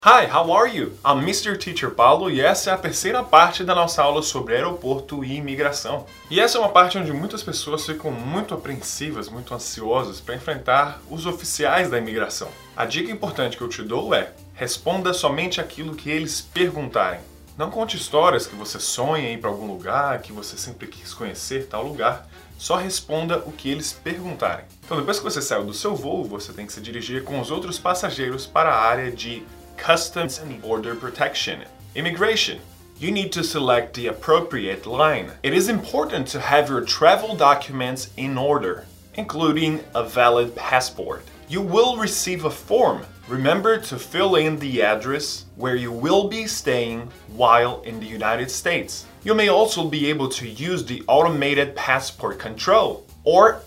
Hi, how are you? I'm Mr. Teacher Paulo e essa é a terceira parte da nossa aula sobre aeroporto e imigração. E essa é uma parte onde muitas pessoas ficam muito apreensivas, muito ansiosas para enfrentar os oficiais da imigração. A dica importante que eu te dou é: responda somente aquilo que eles perguntarem. Não conte histórias que você sonha em ir para algum lugar, que você sempre quis conhecer tal lugar. Só responda o que eles perguntarem. Então, depois que você saiu do seu voo, você tem que se dirigir com os outros passageiros para a área de Customs and Border Protection. Immigration. You need to select the appropriate line. It is important to have your travel documents in order, including a valid passport. You will receive a form. Remember to fill in the address where you will be staying while in the United States. You may also be able to use the automated passport control or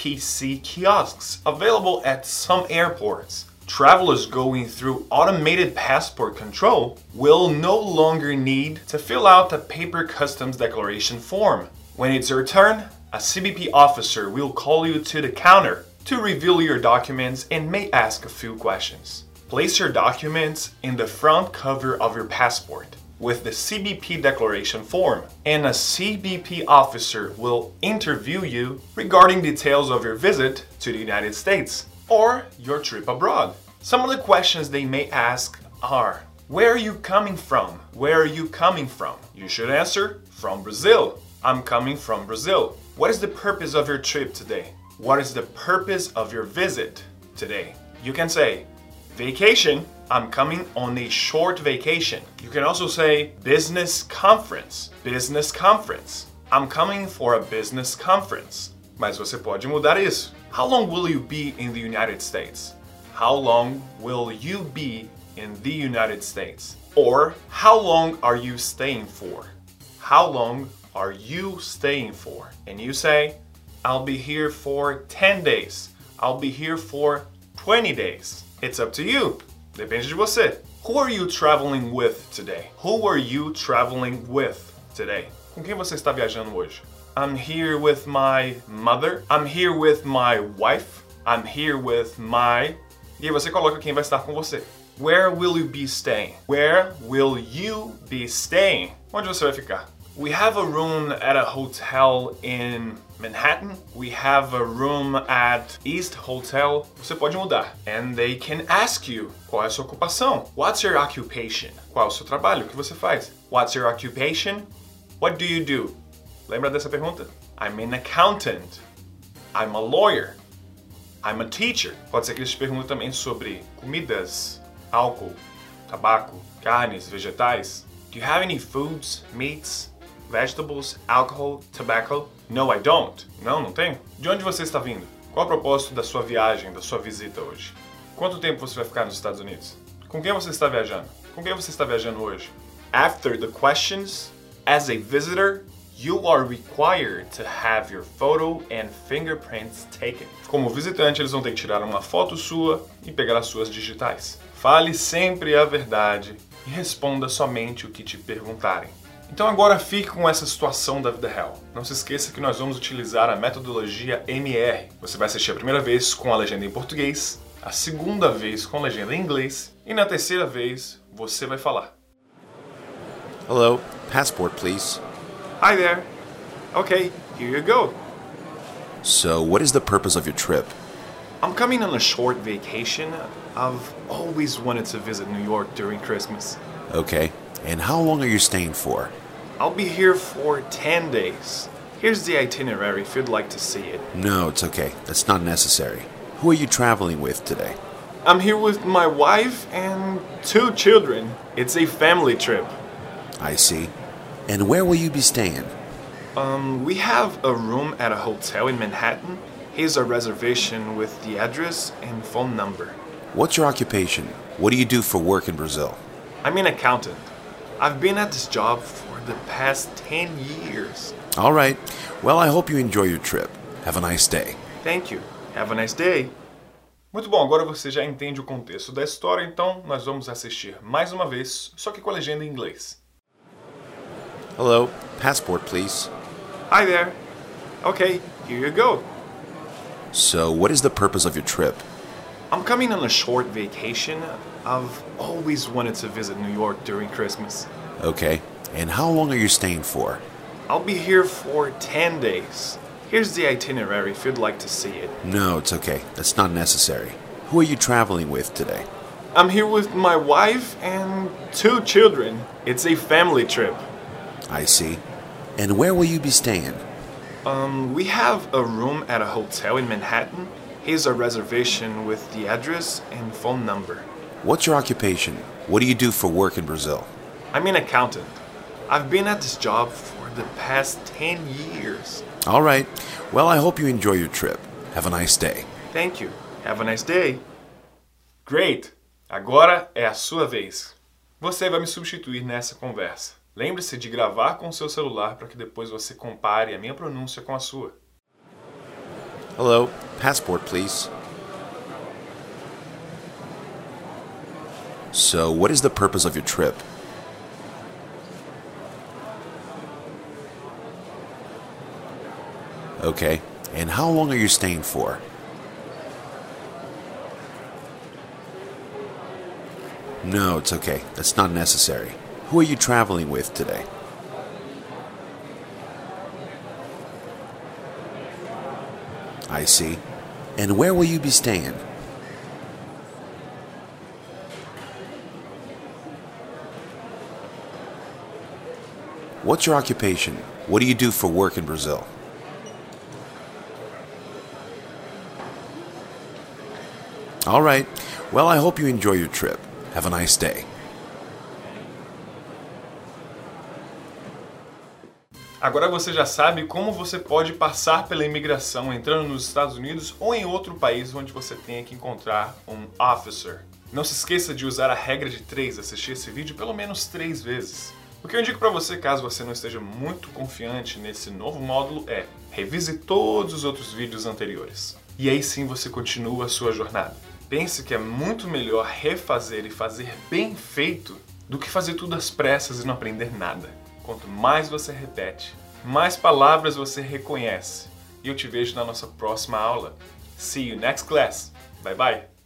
APC kiosks available at some airports. Travelers going through automated passport control will no longer need to fill out the paper customs declaration form. When it's your turn, a CBP officer will call you to the counter to reveal your documents and may ask a few questions. Place your documents in the front cover of your passport with the CBP declaration form, and a CBP officer will interview you regarding details of your visit to the United States or your trip abroad. Some of the questions they may ask are: where are you coming from? Where are you coming from? You should answer, from Brazil. I'm coming from Brazil. What is the purpose of your trip today? What is the purpose of your visit today? You can say, vacation. I'm coming on a short vacation. You can also say, business conference. Business conference. I'm coming for a business conference. Mas você pode mudar isso. How long will you be in the United States? How long will you be in the United States? Or, how long are you staying for? How long are you staying for? And you say, I'll be here for 10 days. I'll be here for 20 days. It's up to you. Depende de você. Who are you traveling with today? Who are you traveling with today? Com quem você está viajando hoje? I'm here with my mother. I'm here with my wife. I'm here with my... E aí você coloca quem vai estar com você. Where will you be staying? Where will you be staying? Onde você vai ficar? We have a room at a hotel in Manhattan. We have a room at East Hotel. Você pode mudar. And they can ask you, qual é a sua ocupação? What's your occupation? Qual é o seu trabalho? O que você faz? What's your occupation? What do you do? Lembra dessa pergunta? I'm an accountant. I'm a lawyer. I'm a teacher. Pode ser que eles te perguntem também sobre comidas, álcool, tabaco, carnes, vegetais. Do you have any foods, meats, vegetables, alcohol, tobacco? No, I don't. Não tenho. De onde você está vindo? Qual o propósito da sua viagem, da sua visita hoje? Quanto tempo você vai ficar nos Estados Unidos? Com quem você está viajando? Com quem você está viajando hoje? After the questions, as a visitor, you are required to have your photo and fingerprints taken. Como visitante, eles vão ter que tirar uma foto sua e pegar as suas digitais. Fale sempre a verdade e responda somente o que te perguntarem. Então agora fique com essa situação da vida real. Não se esqueça que nós vamos utilizar a metodologia MR. Você vai assistir a primeira vez com a legenda em português, a segunda vez com a legenda em inglês e na terceira vez você vai falar. Hello, passport please. Hi there. Okay, here you go. So, what is the purpose of your trip? I'm coming on a short vacation. I've always wanted to visit New York during Christmas. Okay, and how long are you staying for? I'll be here for 10 days. Here's the itinerary if you'd like to see it. No, it's okay. That's not necessary. Who are you traveling with today? I'm here with my wife and 2 children. It's a family trip. I see. And where will you be staying? We have a room at a hotel in Manhattan. Here's a reservation with the address and phone number. What's your occupation? What do you do for work in Brazil? I'm an accountant. I've been at this job for the past 10 years. All right. Well, I hope you enjoy your trip. Have a nice day. Thank you. Have a nice day. Muito bom, agora você já entende o contexto da história, então nós vamos assistir mais uma vez, só que com a legenda em inglês. Hello, passport please. Hi there. Okay, here you go. So, what is the purpose of your trip? I'm coming on a short vacation. I've always wanted to visit New York during Christmas. Okay, and how long are you staying for? I'll be here for 10 days. Here's the itinerary if you'd like to see it. No, it's okay. That's not necessary. Who are you traveling with today? I'm here with my wife and 2 children. It's a family trip. I see. And where will you be staying? We have a room at a hotel in Manhattan. Here's a reservation with the address and phone number. What's your occupation? What do you do for work in Brazil? I'm an accountant. I've been at this job for the past 10 years. All right. Well, I hope you enjoy your trip. Have a nice day. Thank you. Have a nice day. Great! Agora é a sua vez. Você vai me substituir nessa conversa. Lembre-se de gravar com o seu celular para que depois você compare a minha pronúncia com a sua. Hello. Passport, please. So, what is the purpose of your trip? Okay. And how long are you staying for? No, it's okay. That's not necessary. Who are you traveling with today? I see. And where will you be staying? What's your occupation? What do you do for work in Brazil? All right. Well, I hope you enjoy your trip. Have a nice day. Agora você já sabe como você pode passar pela imigração entrando nos Estados Unidos ou em outro país onde você tenha que encontrar um officer. Não se esqueça de usar a regra de 3, assistir esse vídeo pelo menos 3 vezes. O que eu indico para você, caso você não esteja muito confiante nesse novo módulo, é revise todos os outros vídeos anteriores. E aí sim você continua a sua jornada. Pense que é muito melhor refazer e fazer bem feito do que fazer tudo às pressas e não aprender nada. Quanto mais você repete, mais palavras você reconhece. E eu te vejo na nossa próxima aula. See you next class. Bye bye.